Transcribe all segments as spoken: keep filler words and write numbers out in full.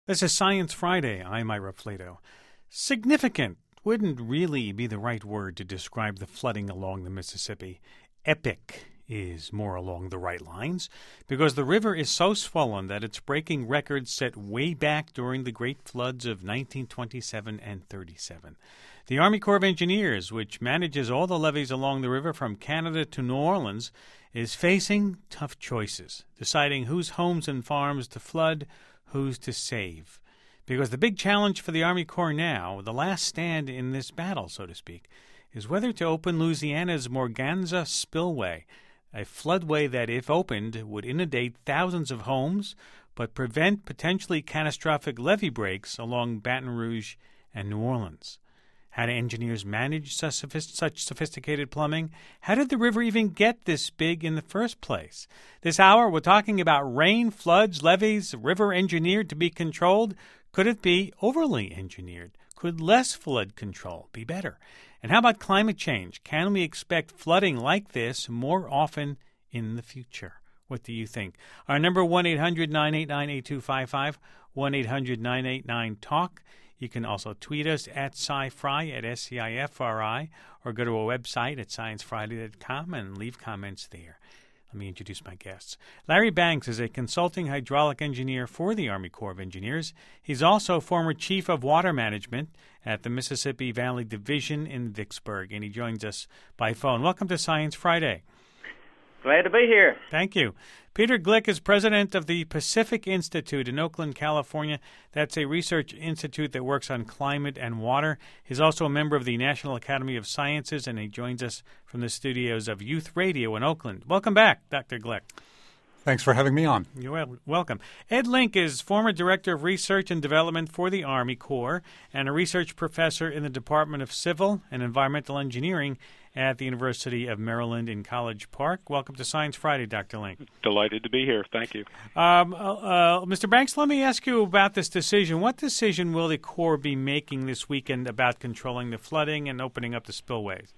This is Science Friday. I'm Ira Flato. Significant wouldn't really be the right word to describe the flooding along the Mississippi. Epic is more along the right lines, because the river is so swollen that it's breaking records set way back during the great floods of nineteen twenty-seven and thirty-seven. The Army Corps of Engineers, which manages all the levees along the river from Canada to New Orleans, is facing tough choices, deciding whose homes and farms to flood, who's to save. Because the big challenge for the Army Corps now, the last stand in this battle, so to speak, is whether to open Louisiana's Morganza Spillway, a floodway that, if opened, would inundate thousands of homes, but prevent potentially catastrophic levee breaks along Baton Rouge and New Orleans. How do engineers manage such sophisticated plumbing? How did the river even get this big in the first place? This hour, we're talking about rain, floods, levees, river engineered to be controlled. Could it be overly engineered? Could less flood control be better? And how about climate change? Can we expect flooding like this more often in the future? What do you think? Our number, one eight hundred nine eight nine eight two five five, one eight hundred nine eight nine talk. You can also tweet us at SciFri, at S C I F R I, or go to our website at science friday dot com and leave comments there. Let me introduce my guests. Larry Banks is a consulting hydraulic engineer for the Army Corps of Engineers. He's also former chief of water management at the Mississippi Valley Division in Vicksburg, and he joins us by phone. Welcome to Science Friday. Glad to be here. Thank you. Peter Glick is president of the Pacific Institute in Oakland, California. That's a research institute that works on climate and water. He's also a member of the National Academy of Sciences, and he joins us from the studios of Youth Radio in Oakland. Welcome back, Doctor Glick. Thanks for having me on. You're wel- welcome. Ed Link is former director of research and development for the Army Corps and a research professor in the Department of Civil and Environmental Engineering at the University of Maryland in College Park. Welcome to Science Friday, Doctor Link. Delighted to be here. Thank you. Um, uh, uh, Mister Banks, let me ask you about this decision. What decision will the Corps be making this weekend about controlling the flooding and opening up the spillways?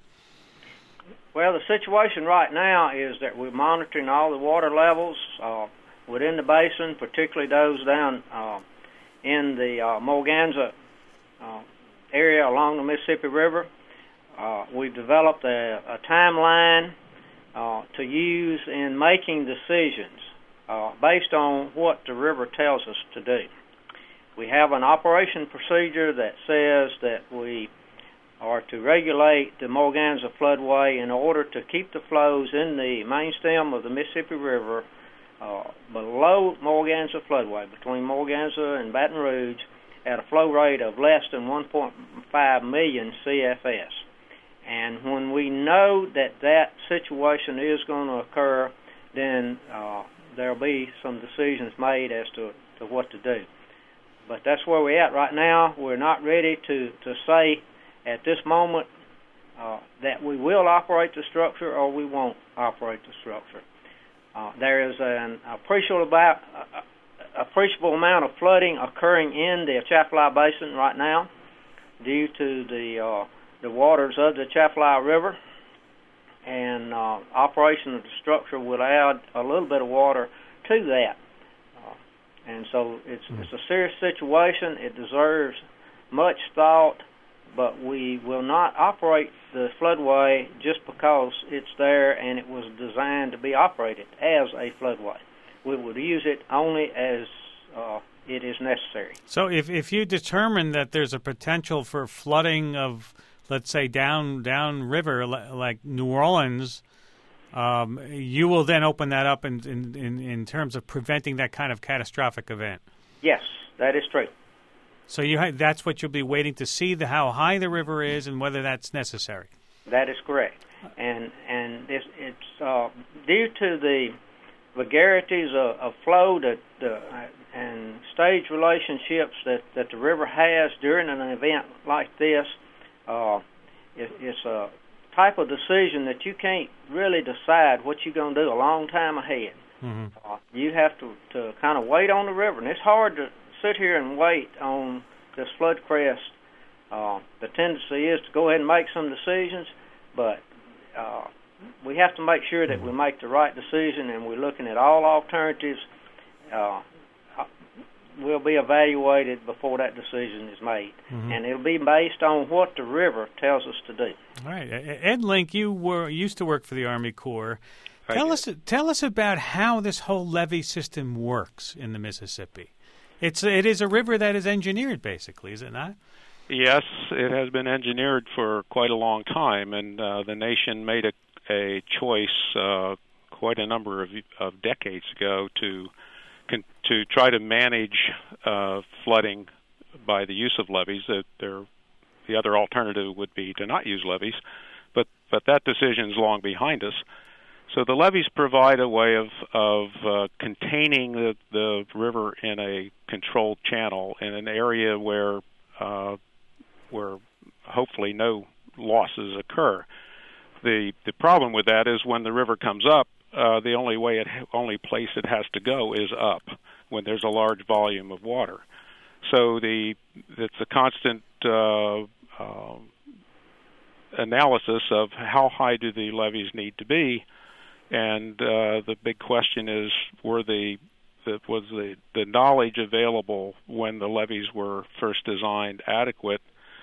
Well, the situation right now is that we're monitoring all the water levels uh, within the basin, particularly those down uh, in the uh, Morganza uh, area along the Mississippi River. Uh, we've developed a, a timeline uh, to use in making decisions uh, based on what the river tells us to do. We have an operation procedure that says that we are to regulate the Morganza floodway in order to keep the flows in the main stem of the Mississippi River uh, below Morganza floodway, between Morganza and Baton Rouge, at a flow rate of less than one point five million C F S. And when we know that that situation is going to occur, then uh, there will be some decisions made as to, to what to do. But that's where we're at right now. We're not ready to, to say at this moment uh, that we will operate the structure or we won't operate the structure. Uh, there is an appreciable, about, uh, appreciable amount of flooding occurring in the Atchafalaya Basin right now due to the uh, the waters of the Atchafalaya River, and uh, operation of the structure will add a little bit of water to that. Uh, and so it's, mm. it's a serious situation. It deserves much thought, but we will not operate the floodway just because it's there and it was designed to be operated as a floodway. We would use it only as uh, it is necessary. So if, if you determine that there's a potential for flooding of, let's say, down down river like New Orleans, um, you will then open that up in, in, in, in terms of preventing that kind of catastrophic event? Yes, that is true. So you ha- that's what you'll be waiting to see, the how high the river is and whether that's necessary. That is correct. And and this, it's uh, due to the vagaries of, of flow that, uh, and stage relationships that, that the river has during an event like this. Uh, it, it's a type of decision that you can't really decide what you're going to do a long time ahead. Mm-hmm. Uh, you have to, to kind of wait on the river, and it's hard to sit here and wait on this flood crest. Uh, the tendency is to go ahead and make some decisions, but uh, we have to make sure that we make the right decision, and we're looking at all alternatives. Uh, will be evaluated before that decision is made, mm-hmm. and it'll be based on what the river tells us to do. All right, Ed Link, you were used to work for the Army Corps. I tell did. us, tell us about how this whole levee system works in the Mississippi. It's it is a river that is engineered, basically, is it not? Yes, it has been engineered for quite a long time, and uh, the nation made a, a choice uh, quite a number of, of decades ago to con- to try to manage uh, flooding by the use of levees. Uh, there, the other alternative would be to not use levees, but but that decision is long behind us. So the levees provide a way of of uh, containing the, the river in a controlled channel in an area where uh, where hopefully no losses occur. The the problem with that is when the river comes up, uh, the only way it only place it has to go is up when there's a large volume of water. So the it's a constant uh, uh, analysis of how high do the levees need to be. And uh, the big question is, were the, the was the, the knowledge available when the levees were first designed adequate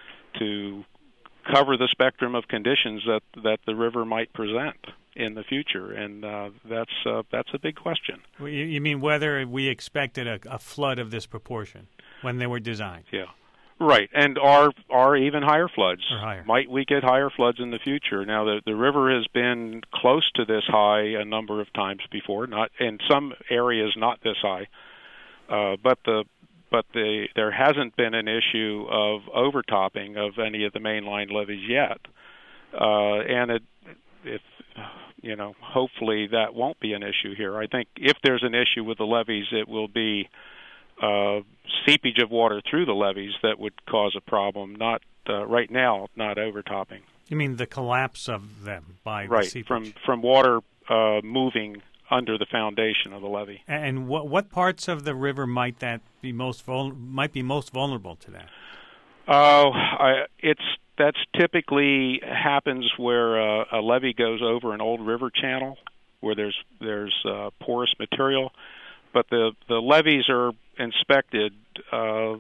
to cover the spectrum of conditions that, that the river might present in the future? And uh, that's uh, that's a big question. You, you mean whether we expected a, a flood of this proportion when they were designed? Yeah. Right, and are are even higher floods. Or higher. Might we get higher floods in the future? Now, the the river has been close to this high a number of times before. Not in some areas, not this high, uh, but the but the there hasn't been an issue of overtopping of any of the mainline levees yet. Uh, and it, if you know, hopefully that won't be an issue here. I think if there's an issue with the levees, it will be Uh, seepage of water through the levees that would cause a problem. Not uh, right now, not overtopping. You mean the collapse of them by right the seepage? from from water uh, moving under the foundation of the levee. And what what parts of the river might that be most vul- might be most vulnerable to that? Oh, uh, it's that's typically happens where uh, a levee goes over an old river channel where there's there's uh, porous material. But the, the levees are inspected uh,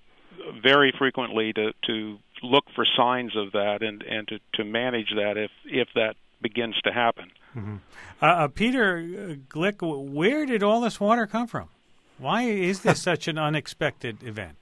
very frequently to, to look for signs of that and, and to, to manage that if, if that begins to happen. Mm-hmm. Uh, uh, Peter Glick, where did all this water come from? Why is this such an unexpected event?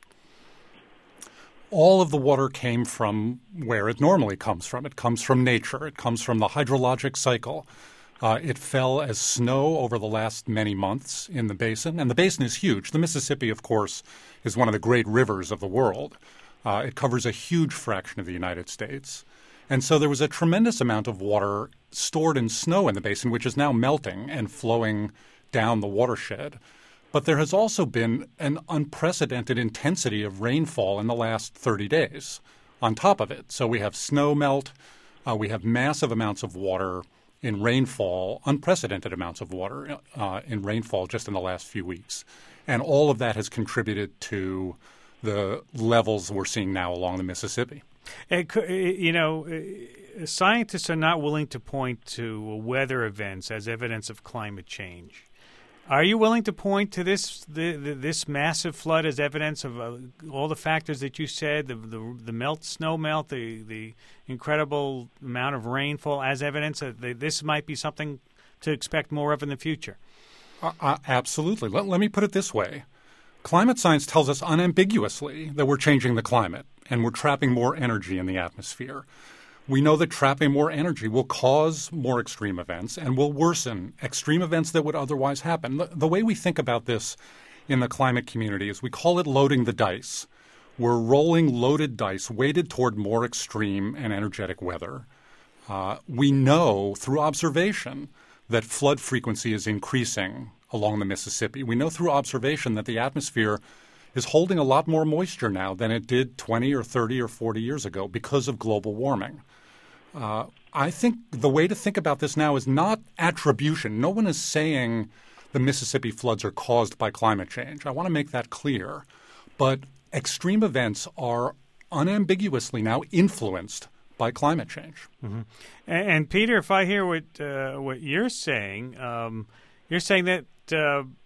All of the water came from where it normally comes from. It comes from nature. It comes from the hydrologic cycle. Uh, it fell as snow over the last many months in the basin, and the basin is huge. The Mississippi, of course, is one of the great rivers of the world. Uh, it covers a huge fraction of the United States. And so there was a tremendous amount of water stored in snow in the basin, which is now melting and flowing down the watershed. But there has also been an unprecedented intensity of rainfall in the last thirty days on top of it. So we have snow melt, uh, we have massive amounts of water in rainfall, unprecedented amounts of water uh, in rainfall just in the last few weeks. And all of that has contributed to the levels we're seeing now along the Mississippi. It, you know, scientists are not willing to point to weather events as evidence of climate change. Are you willing to point to this the, the, this massive flood as evidence of uh, all the factors that you said, the the, the melt, snow melt, the, the incredible amount of rainfall as evidence that they, this might be something to expect more of in the future? Uh, uh, absolutely. Let, let me put it this way. Climate science tells us unambiguously that we're changing the climate and we're trapping more energy in the atmosphere. We know that trapping more energy will cause more extreme events and will worsen extreme events that would otherwise happen. The, the way we think about this in the climate community is we call it loading the dice. We're rolling loaded dice weighted toward more extreme and energetic weather. Uh, we know through observation that flood frequency is increasing along the Mississippi. We know through observation that the atmosphere is holding a lot more moisture now than it did twenty or thirty or forty years ago because of global warming. Uh, I think the way to think about this now is not attribution. No one is saying the Mississippi floods are caused by climate change. I want to make that clear. But extreme events are unambiguously now influenced by climate change. Mm-hmm. And, and Peter, if I hear what uh, what you're saying, um, you're saying that uh,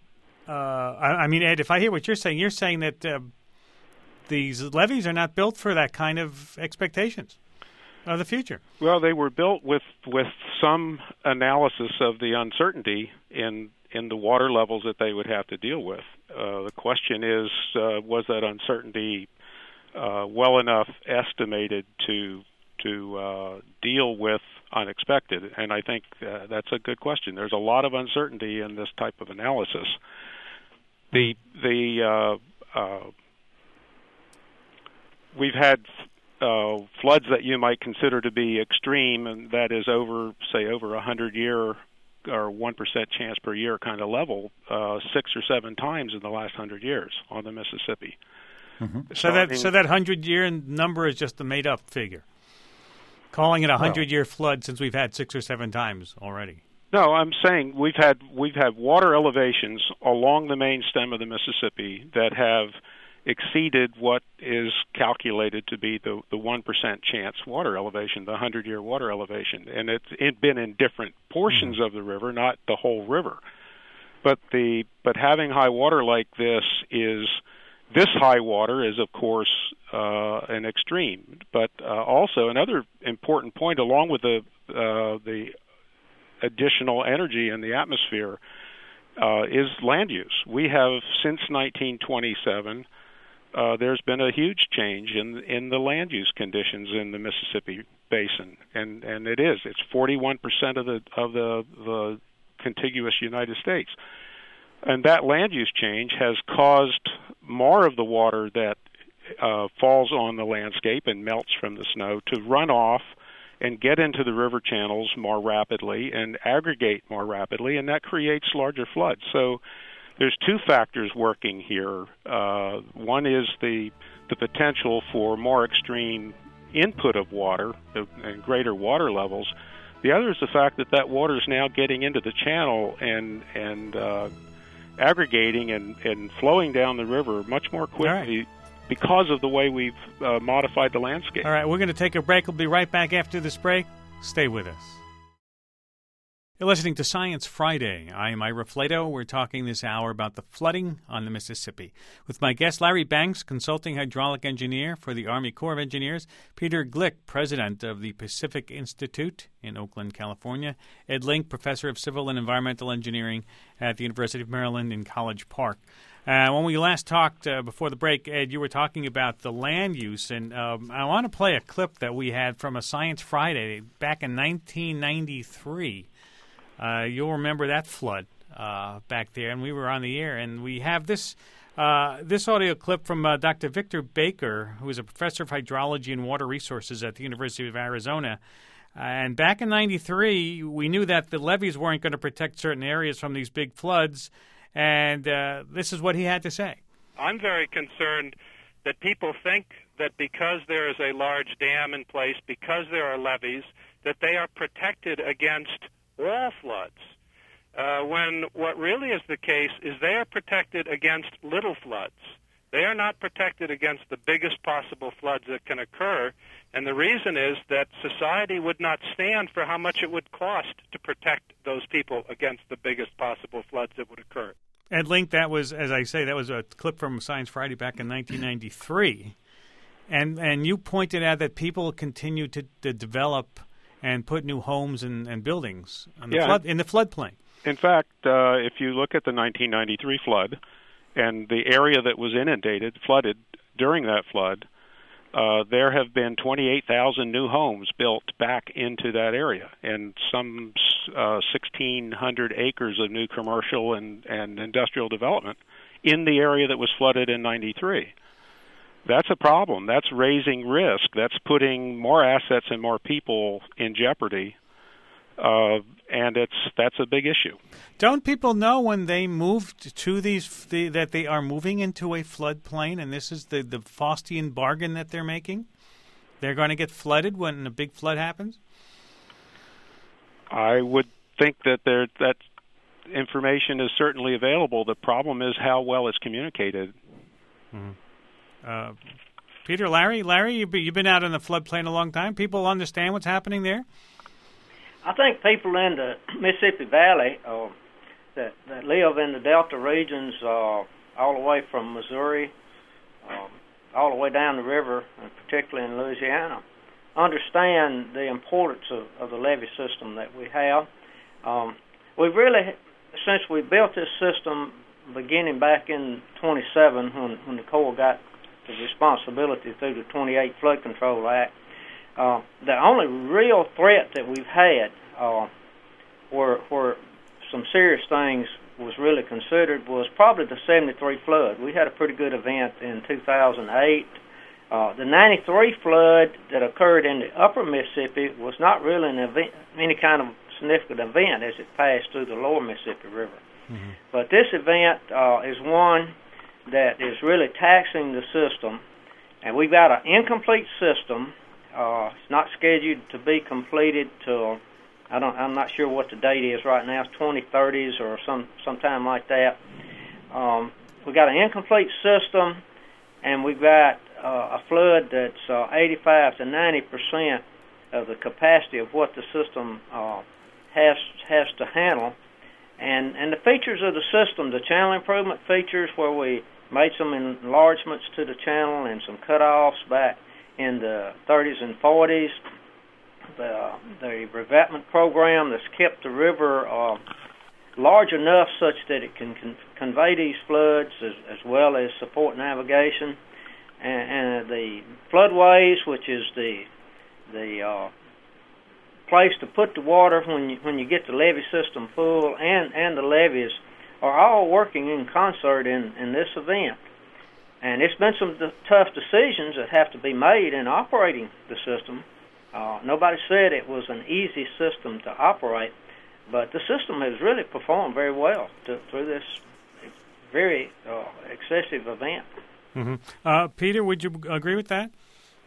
Uh, I, I mean, Ed, if I hear what you're saying, you're saying that uh, these levees are not built for that kind of expectations of the future. Well, they were built with with some analysis of the uncertainty in in the water levels that they would have to deal with. Uh, the question is, uh, was that uncertainty uh, well enough estimated to to uh, deal with unexpected? And I think uh, that's a good question. There's a lot of uncertainty in this type of analysis. The the uh, uh, we've had uh, floods that you might consider to be extreme, and that is over, say, over a hundred year or one percent chance per year kind of level, uh, six or seven times in the last hundred years on the Mississippi. Mm-hmm. So that so that hundred year number is just a made up figure. Calling it a hundred year flood since we've had six or seven times already. No, I'm saying we've had we've had water elevations along the main stem of the Mississippi that have exceeded what is calculated to be the the one percent chance water elevation, the hundred year water elevation, and it's it been in different portions mm-hmm. of the river, not the whole river. But the but having high water like this is this high water is of course uh, an extreme, but uh, also another important point, along with the uh, the additional energy in the atmosphere, uh, is land use. We have, since nineteen twenty-seven, uh, there's been a huge change in in the land use conditions in the Mississippi Basin, and and it is it's forty-one percent of the of the the contiguous United States, and that land use change has caused more of the water that uh, falls on the landscape and melts from the snow to run off and get into the river channels more rapidly and aggregate more rapidly, and that creates larger floods. So there's two factors working here. Uh, one is the the potential for more extreme input of water and greater water levels. The other is the fact that that water is now getting into the channel and and uh, aggregating and, and flowing down the river much more quickly because of the way we've uh, modified the landscape. All right, we're going to take a break. We'll be right back after this break. Stay with us. You're listening to Science Friday. I'm Ira Flato. We're talking this hour about the flooding on the Mississippi with my guest Larry Banks, consulting hydraulic engineer for the Army Corps of Engineers, Peter Glick, president of the Pacific Institute in Oakland, California, Ed Link, professor of civil and environmental engineering at the University of Maryland in College Park. Uh, when we last talked uh, before the break, Ed, you were talking about the land use, and um, I want to play a clip that we had from a Science Friday back in nineteen ninety-three. Uh, you'll remember that flood uh, back there, and we were on the air, and we have this uh, this audio clip from uh, Doctor Victor Baker, who is a professor of hydrology and water resources at the University of Arizona. Uh, and back in ninety-three, we knew that the levees weren't going to protect certain areas from these big floods, and uh, this is what he had to say. I'm very concerned that people think that because there is a large dam in place, because there are levees, that they are protected against all floods, uh, when what really is the case is they are protected against little floods. They are not protected against the biggest possible floods that can occur, and the reason is that society would not stand for how much it would cost to protect those people against the biggest possible floods that would occur. Ed Link, that was, as I say, that was a clip from Science Friday back in nineteen ninety-three, and and you pointed out that people continue to, to develop and put new homes and, and buildings on the yeah. flood, in the floodplain. In fact, uh, if you look at the nineteen ninety-three flood and the area that was inundated, flooded during that flood, uh, there have been twenty-eight thousand new homes built back into that area, and some uh, sixteen hundred acres of new commercial and, and industrial development in the area that was flooded in ninety-three. That's a problem. That's raising risk. That's putting more assets and more people in jeopardy, uh, and it's that's a big issue. Don't people know when they moved to these the, that they are moving into a floodplain, and this is the, the Faustian bargain that they're making? They're going to get flooded when a big flood happens? I would think that there that information is certainly available. The problem is how well it's communicated. Mm-hmm. Uh, Peter, Larry, Larry, you've been out in the floodplain a long time. People understand what's happening there? I think people in the Mississippi Valley uh, that, that live in the Delta regions, uh, all the way from Missouri, um, all the way down the river, and particularly in Louisiana, understand the importance of, of the levee system that we have. Um, we've really, since we built this system, beginning back in twenty-seven, when, when the Corps got the responsibility through the twenty-eight Flood Control Act, uh, the only real threat that we've had uh, were, were some serious things was really considered was probably the seventy-three flood. We had a pretty good event in two thousand eight. Uh, the ninety-three flood that occurred in the upper Mississippi was not really an event, any kind of significant event as it passed through the lower Mississippi River. Mm-hmm. But this event uh, is one that is really taxing the system, and we've got an incomplete system. Uh, it's not scheduled to be completed till I don't. I'm not sure what the date is right now. It's twenty thirties or some sometime like that. Um, we got an incomplete system, and we've got uh, a flood that's uh, eighty-five to ninety percent of the capacity of what the system uh, has has to handle. And and the features of the system, the channel improvement features, where we made some enlargements to the channel and some cutoffs back in the thirties and forties. The, the revetment program that's kept the river uh, large enough such that it can con- convey these floods as, as well as support navigation, and, and the floodways, which is the the uh, place to put the water when you when you get the levee system full, and, and the levees are all working in concert in, in this event. And it's been some d- tough decisions that have to be made in operating the system. Uh, nobody said it was an easy system to operate, but the system has really performed very well to, through this very uh, excessive event. Mm-hmm. Uh, Peter, would you agree with that?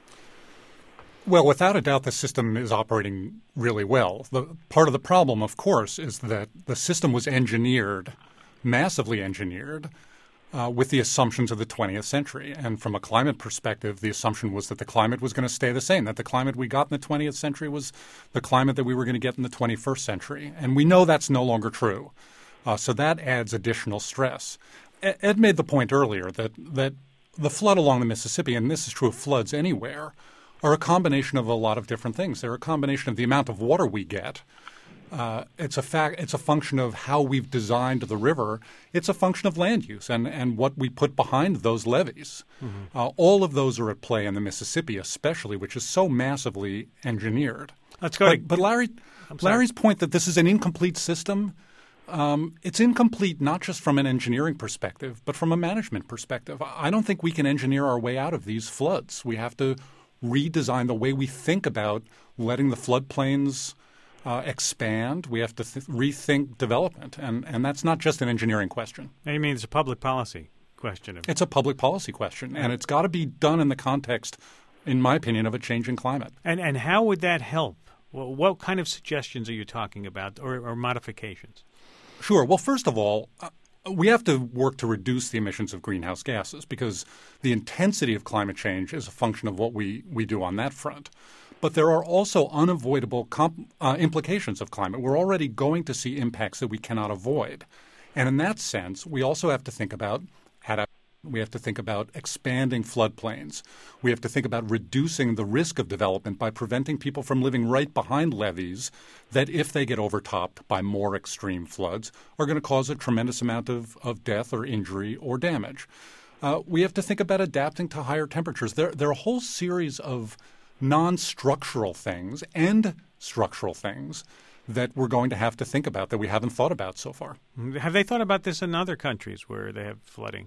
Well, without a doubt, the system is operating really well. The part of the problem, of course, is that the system was engineered, massively engineered, Uh, with the assumptions of the twentieth century. And from a climate perspective, the assumption was that the climate was going to stay the same, that the climate we got in the twentieth century was the climate that we were going to get in the twenty-first century. And we know that's no longer true. Uh, so that adds additional stress. Ed made the point earlier that, that the flood along the Mississippi, and this is true of floods anywhere, are a combination of a lot of different things. They're a combination of the amount of water we get. Uh, it's a fact. It's a function of how we've designed the river. It's a function of land use and, and what we put behind those levees. Mm-hmm. Uh, all of those are at play in the Mississippi, especially, which is so massively engineered. Let's go. But, to, but Larry, Larry's point that this is an incomplete system. Um, it's incomplete not just from an engineering perspective, but from a management perspective. I don't think we can engineer our way out of these floods. We have to redesign the way we think about letting the floodplains Uh, expand. We have to th- rethink development, and, and that's not just an engineering question. I mean, it's a public policy question. Of it's a public policy question, and it's got to be done in the context, in my opinion, of a changing climate. And and how would that help? Well, what kind of suggestions are you talking about, or, or modifications? Sure. Well, first of all, uh, we have to work to reduce the emissions of greenhouse gases because the intensity of climate change is a function of what we, we do on that front. But there are also unavoidable comp- uh, implications of climate. We're already going to see impacts that we cannot avoid. And in that sense, we also have to think about adaptation. We have to think about expanding floodplains. We have to think about reducing the risk of development by preventing people from living right behind levees that, if they get overtopped by more extreme floods, are going to cause a tremendous amount of, of death or injury or damage. Uh, we have to think about adapting to higher temperatures. There, there are a whole series of non-structural things and structural things that we're going to have to think about that we haven't thought about so far. Have they thought about this in other countries where they have flooding?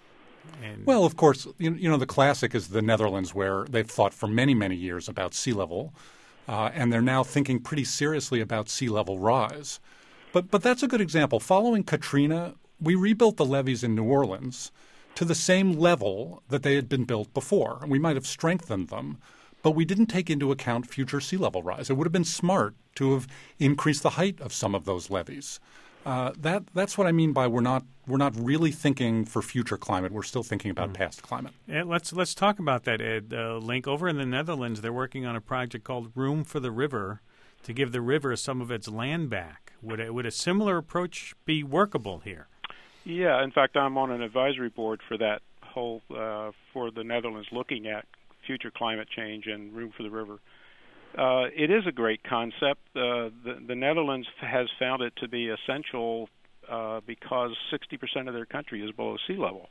And well, of course, you, you know, the classic is the Netherlands, where they've thought for many, many years about sea level, uh, and they're now thinking pretty seriously about sea level rise. But, but that's a good example. Following Katrina, we rebuilt the levees in New Orleans to the same level that they had been built before, and we might have strengthened them. But we didn't take into account future sea level rise. It would have been smart to have increased the height of some of those levees. Uh, that that's what I mean by we're not we're not really thinking for future climate. We're still thinking about mm. past climate. Yeah, let's let's talk about that, Ed. Uh, Link, over in the Netherlands, they're working on a project called Room for the River to give the river some of its land back. Would a, would a similar approach be workable here? Yeah, in fact, I'm on an advisory board for that whole uh, for the Netherlands, looking at future climate change and room for the river. Uh, it is a great concept. Uh, the, the Netherlands has found it to be essential uh, because sixty percent of their country is below sea level,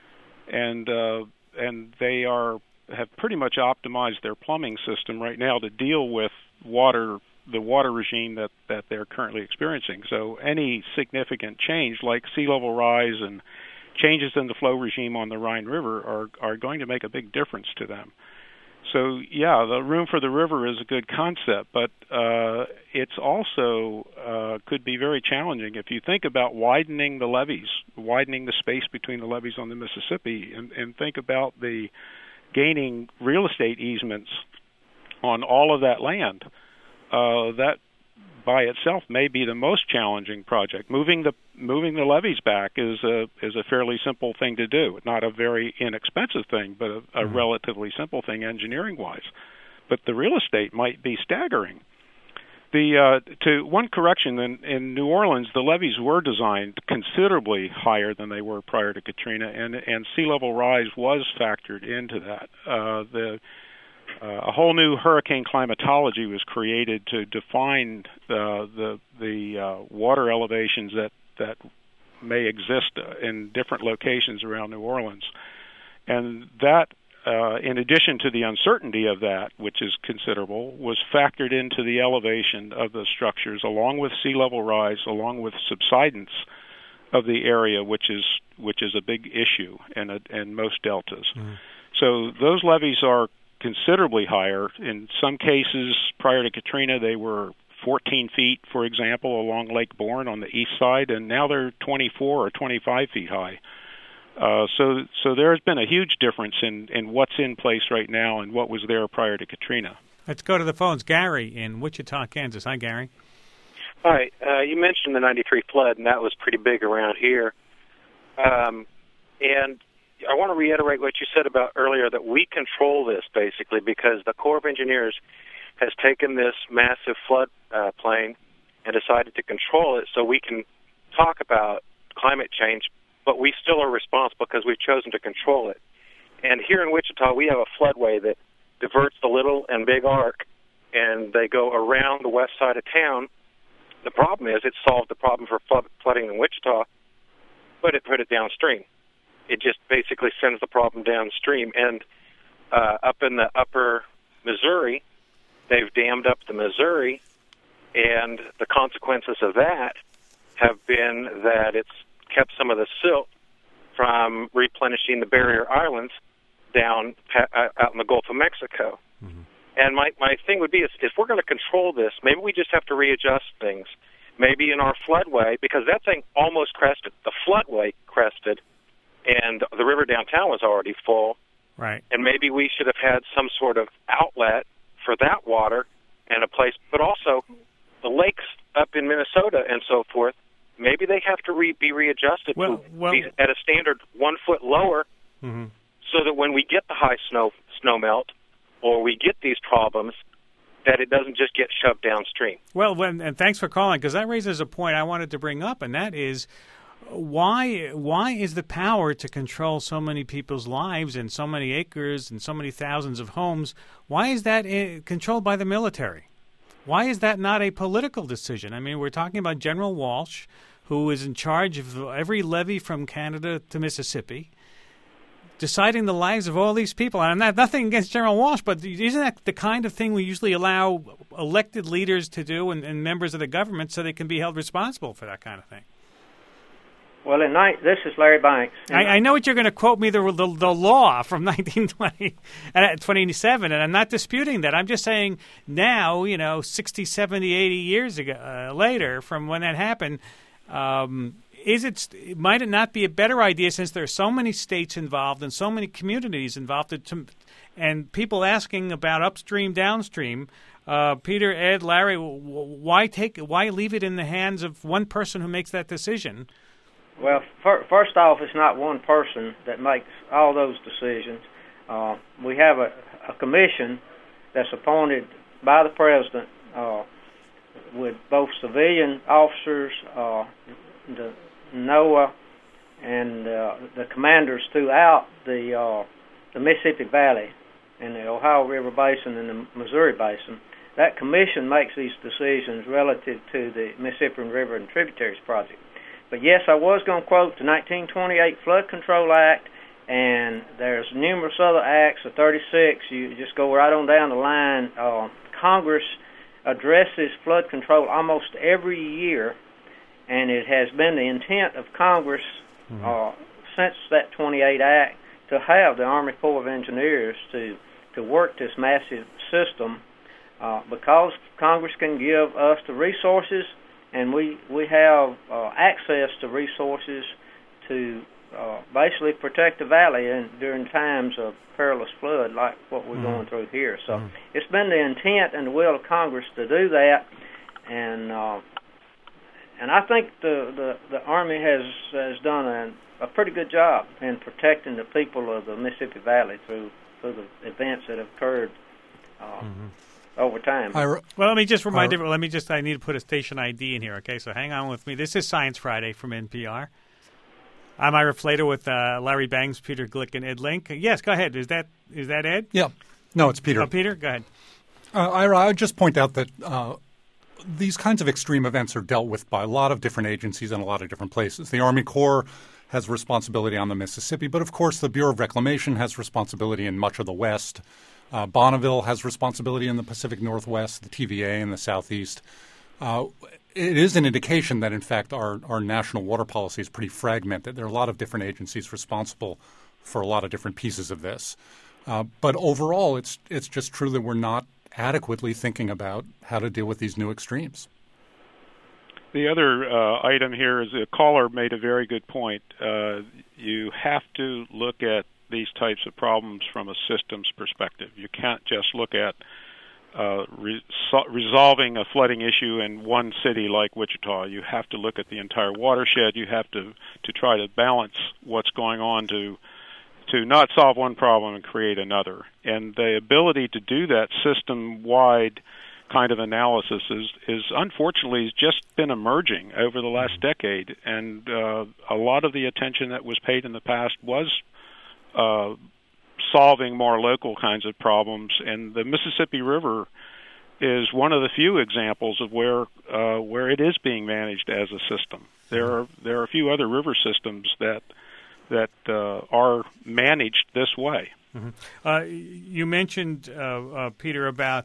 and uh, and they are have pretty much optimized their plumbing system right now to deal with water, the water regime that, that they're currently experiencing. So any significant change, like sea level rise and changes in the flow regime on the Rhine River, are are going to make a big difference to them. So, yeah, the room for the river is a good concept, but uh, it's also uh, could be very challenging. If you think about widening the levees, widening the space between the levees on the Mississippi, and, and think about the gaining real estate easements on all of that land, uh, that by itself may be the most challenging project. Moving the moving the levees back is a is a fairly simple thing to do. Not a very inexpensive thing, but a, a mm-hmm. relatively simple thing engineering wise. But the real estate might be staggering. The uh, to one correction, in, in New Orleans, the levees were designed considerably higher than they were prior to Katrina, and and sea level rise was factored into that. Uh, the Uh, a whole new hurricane climatology was created to define uh, the the uh, water elevations that, that may exist in different locations around New Orleans. And that, uh, in addition to the uncertainty of that, which is considerable, was factored into the elevation of the structures, along with sea level rise, along with subsidence of the area, which is which is a big issue in, a, in most deltas. Mm-hmm. So those levees are considerably higher. In some cases, prior to Katrina, they were fourteen feet, for example, along Lake Borgne on the east side, and now they're twenty-four or twenty-five feet high. Uh, so, so there's been a huge difference in, in what's in place right now and what was there prior to Katrina. Let's go to the phones. Gary in Wichita, Kansas. Hi, Gary. Hi. Uh, you mentioned the ninety-three flood, and that was pretty big around here. Um, and I want to reiterate what you said about earlier, that we control this, basically, because the Corps of Engineers has taken this massive flood uh, plain and decided to control it so we can talk about climate change, but we still are responsible because we've chosen to control it. And here in Wichita, we have a floodway that diverts the Little and Big Ark, and they go around the west side of town. The problem is it solved the problem for flood, flooding in Wichita, but it put it downstream. It just basically sends the problem downstream. And uh, up in the upper Missouri, they've dammed up the Missouri, and the consequences of that have been that it's kept some of the silt from replenishing the barrier islands down uh, out in the Gulf of Mexico. Mm-hmm. And my, my thing would be, is if we're going to control this, maybe we just have to readjust things. Maybe in our floodway, because that thing almost crested. The floodway crested, and the river downtown was already full. Right. And maybe we should have had some sort of outlet for that water and a place. But also, the lakes up in Minnesota and so forth, maybe they have to re- be readjusted well, to well, be at a standard one foot lower, mm-hmm. so that when we get the high snow snow melt or we get these problems, that it doesn't just get shoved downstream. Well, when, and thanks for calling, because that raises a point I wanted to bring up, and that is, Why why is the power to control so many people's lives and so many acres and so many thousands of homes, why is that controlled by the military? Why is that not a political decision? I mean, we're talking about General Walsh, who is in charge of every levee from Canada to Mississippi, deciding the lives of all these people. And I'm not nothing against General Walsh, but isn't that the kind of thing we usually allow elected leaders to do and, and members of the government so they can be held responsible for that kind of thing? Well, in night, this is Larry Banks. I, I know what you're going to quote me, the, the the law from nineteen twenty-seven, and I'm not disputing that. I'm just saying now, you know, sixty, seventy, eighty years ago, uh, later from when that happened, um, is it might it not be a better idea, since there are so many states involved and so many communities involved, to, and people asking about upstream, downstream. Uh, Peter, Ed, Larry, why take why leave it in the hands of one person who makes that decision? Well, for, first off, it's not one person that makes all those decisions. Uh, we have a, a commission that's appointed by the president. Uh, with both civilian officers, uh, the NOAA, and uh, the commanders throughout the uh, the Mississippi Valley and the Ohio River Basin and the Missouri Basin. That commission makes these decisions relative to the Mississippi River and Tributaries Project. But yes, I was going to quote the nineteen twenty-eight Flood Control Act, and there's numerous other acts, the thirty-six, you just go right on down the line. Uh, Congress addresses flood control almost every year, and it has been the intent of Congress mm-hmm. uh, since that twenty-eight Act to have the Army Corps of Engineers to, to work this massive system uh, because Congress can give us the resources, and we, we have uh, access to resources to uh, basically protect the valley in, during times of perilous flood like what we're mm-hmm. going through here. So mm-hmm. it's been the intent and the will of Congress to do that, and uh, and I think the, the, the Army has, has done a, a pretty good job in protecting the people of the Mississippi Valley through, through the events that have occurred uh, mm-hmm. over time. Well, let me just remind everyone, let me just, I need to put a station I D in here, okay? So hang on with me. This is Science Friday from N P R. I'm Ira Flater with uh, Larry Banks, Peter Glick, and Ed Link. Yes, go ahead. Is that is that Ed? Yeah. No, it's Peter. Oh, Peter, go ahead. Uh, Ira, I would just point out that uh, these kinds of extreme events are dealt with by a lot of different agencies in a lot of different places. The Army Corps has responsibility on the Mississippi, but of course the Bureau of Reclamation has responsibility in much of the West. Uh, Bonneville has responsibility in the Pacific Northwest, the T V A in the Southeast. Uh, it is an indication that, in fact, our, our national water policy is pretty fragmented. There are a lot of different agencies responsible for a lot of different pieces of this. Uh, but overall, it's it's just true that we're not adequately thinking about how to deal with these new extremes. The other uh, item here is a caller made a very good point. Uh, you have to look at these types of problems from a systems perspective. You can't just look at uh, re- so- resolving a flooding issue in one city like Wichita. You have to look at the entire watershed. You have to, to try to balance what's going on to to not solve one problem and create another. And the ability to do that system-wide kind of analysis is, is unfortunately has just been emerging over the last decade. And uh, a lot of the attention that was paid in the past was uh, solving more local kinds of problems. And the Mississippi River is one of the few examples of where uh, where it is being managed as a system. There are there are a few other river systems that that uh, are managed this way. Mm-hmm. Uh, you mentioned, uh, uh, Peter, about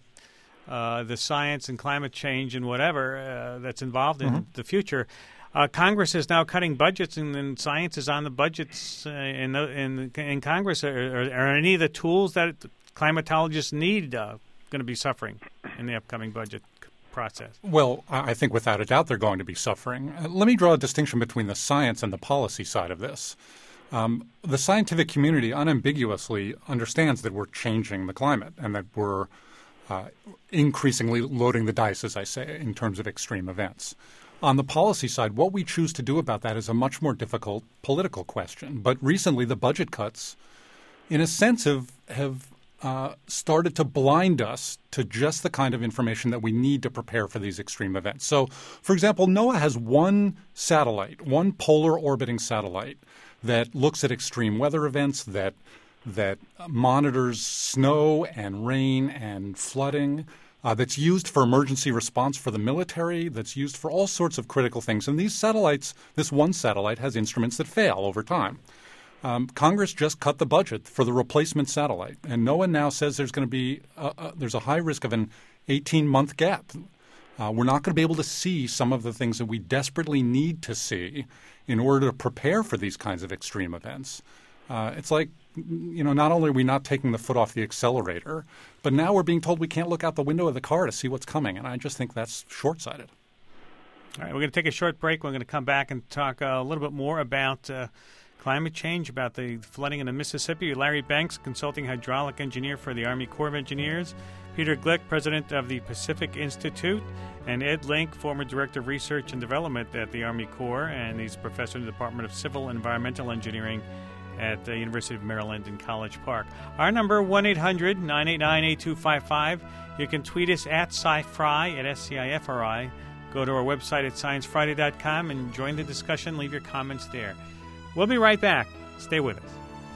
uh, the science and climate change and whatever uh, that's involved in mm-hmm. the future. Uh, Congress is now cutting budgets, and, and science is on the budgets uh, in, the, in in Congress. Are, are, are any of the tools that climatologists need uh, going to be suffering in the upcoming budget process? Well, I think without a doubt they're going to be suffering. Uh, let me draw a distinction between the science and the policy side of this. Um, the scientific community unambiguously understands that we're changing the climate and that we're uh, increasingly loading the dice, as I say, in terms of extreme events. On the policy side, what we choose to do about that is a much more difficult political question. But recently, the budget cuts, in a sense, have, have uh, started to blind us to just the kind of information that we need to prepare for these extreme events. So, for example, NOAA has one satellite, one polar orbiting satellite that looks at extreme weather events, that that monitors snow and rain and flooding, uh, that's used for emergency response for the military, that's used for all sorts of critical things. And these satellites, this one satellite, has instruments that fail over time. Um, Congress just cut the budget for the replacement satellite, and NOAA now says there's going to be a, a, there's a high risk of an eighteen-month gap. Uh, we're not going to be able to see some of the things that we desperately need to see in order to prepare for these kinds of extreme events. Uh, it's like, you know, not only are we not taking the foot off the accelerator, but now we're being told we can't look out the window of the car to see what's coming, and I just think that's short-sighted. All right, we're going to take a short break. We're going to come back and talk uh, a little bit more about uh, climate change, about the flooding in the Mississippi. Larry Banks, consulting hydraulic engineer for the Army Corps of Engineers. Peter Glick, president of the Pacific Institute, and Ed Link, former director of research and development at the Army Corps, and he's professor in the Department of Civil and Environmental Engineering at the University of Maryland in College Park. Our number, one eight hundred nine eight nine eight two five five. You can tweet us at SciFri, at S C I F R I. Go to our website at science friday dot com and join the discussion. Leave your comments there. We'll be right back. Stay with us.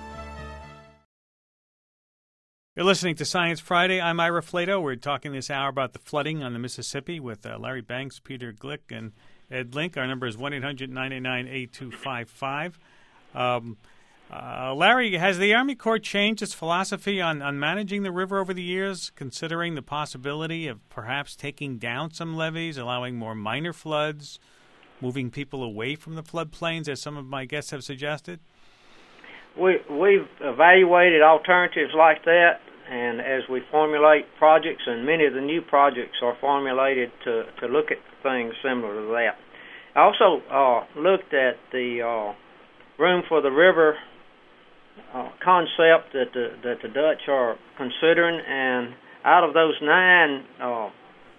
You're listening to Science Friday. I'm Ira Flato. We're talking this hour about the flooding on the Mississippi with uh, Larry Banks, Peter Glick, and Ed Link. Our number is one eight hundred nine eight nine eight two five five. Um, uh, Larry, has the Army Corps changed its philosophy on, on managing the river over the years, considering the possibility of perhaps taking down some levees, allowing more minor floods, moving people away from the floodplains, as some of my guests have suggested? We, we've evaluated alternatives like that, and as we formulate projects, and many of the new projects are formulated to, to look at things similar to that. I also uh, looked at the uh, room for the river uh, concept that the, that the Dutch are considering, and out of those nine uh,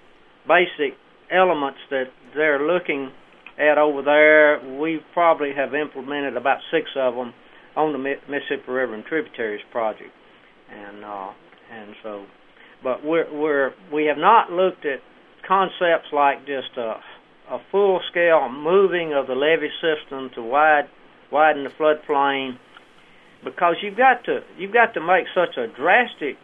basic elements that they're looking at over there, we probably have implemented about six of them on the Mississippi River and Tributaries project, and uh, and so, but we're we're we have not looked at concepts like just a, a full-scale moving of the levee system to wide widen the floodplain, because you've got to you've got to make such a drastic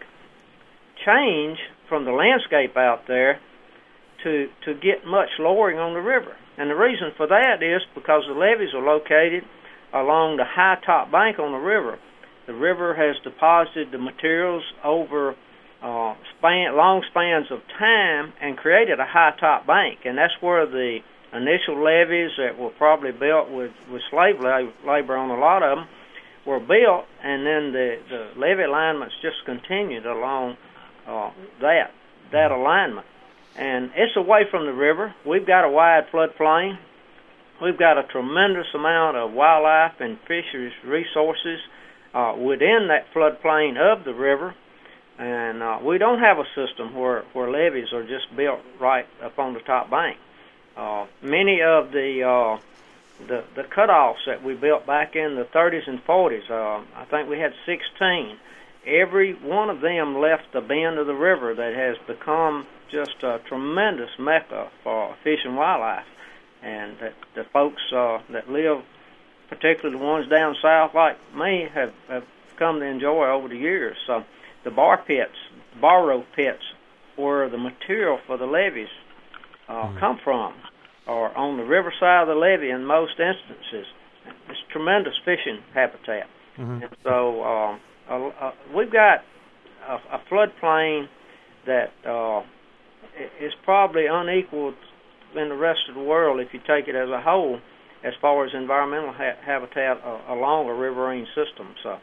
change from the landscape out there to to get much lowering on the river, and the reason for that is because the levees are located along the high top bank on the river. The river has deposited the materials over uh, span, long spans of time and created a high top bank, and that's where the initial levees that were probably built with, with slave labor on a lot of them were built, and then the, the levee alignments just continued along uh, that that alignment. And it's away from the river. We've got a wide floodplain. We've got a tremendous amount of wildlife and fisheries resources uh, within that floodplain of the river, and uh, we don't have a system where, where levees are just built right up on the top bank. Uh, many of the, uh, the the cutoffs that we built back in the thirties and forties, uh, I think we had sixteen. Every one of them left the bend of the river that has become just a tremendous mecca for fish and wildlife. And that the folks uh, that live, particularly the ones down south like me, have, have come to enjoy over the years. So the bar pits, bar road pits, where the material for the levees uh, mm-hmm. come from, are on the riverside of the levee in most instances. It's tremendous fishing habitat. Mm-hmm. And so um, uh, uh, we've got a, a floodplain that uh, is probably unequaled in the rest of the world if you take it as a whole, as far as environmental ha- habitat uh, along a riverine system. So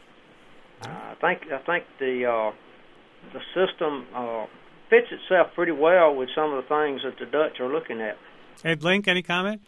uh, I think I think the uh, the system uh, fits itself pretty well with some of the things that the Dutch are looking at. Ed Link, any comment?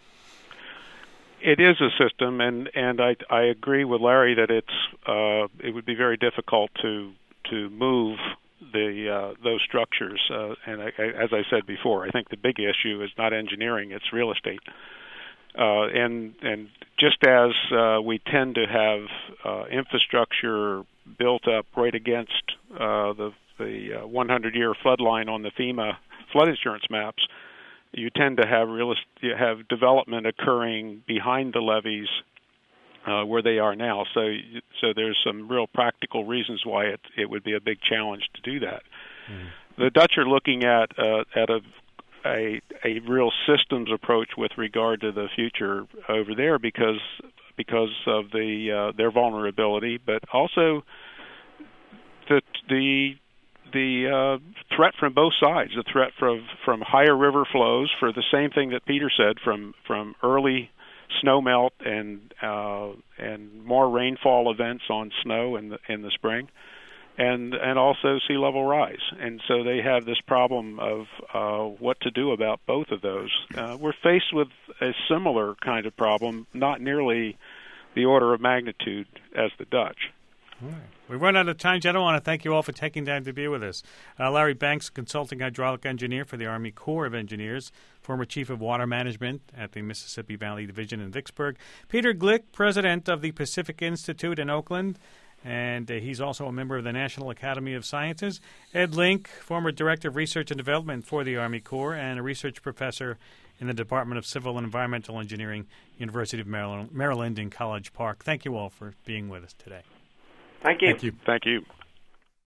It is a system, and, and I I agree with Larry that it's uh, it would be very difficult to to move the uh, those structures, uh, and I, I, as I said before, I think the big issue is not engineering; it's real estate. Uh, and and just as uh, we tend to have uh, infrastructure built up right against uh, the the uh, hundred-year flood line on the FEMA flood insurance maps, you tend to have real you have development occurring behind the levees uh, where they are now. So so there's some real practical reasons why it it would be a big challenge to do that. Mm. The Dutch are looking at uh, at a A, a real systems approach with regard to the future over there because because of the uh, their vulnerability, but also the the the uh, threat from both sides. The threat from from higher river flows for the same thing that Peter said, from from early snowmelt and uh, and more rainfall events on snow in the in the spring. And and also sea level rise, and so they have this problem of uh, what to do about both of those. Uh, we're faced with a similar kind of problem, not nearly the order of magnitude as the Dutch. All right. We've run out of time, gentlemen. I want to thank you all for taking time to be with us. Uh, Larry Banks, consulting hydraulic engineer for the Army Corps of Engineers, former chief of water management at the Mississippi Valley Division in Vicksburg. Peter Glick, president of the Pacific Institute in Oakland, and uh, he's also a member of the National Academy of Sciences. Ed Link, former director of research and development for the Army Corps and a research professor in the Department of Civil and Environmental Engineering, University of Maryland, Maryland in College Park. Thank you all for being with us today. Thank you. Thank you. Thank you.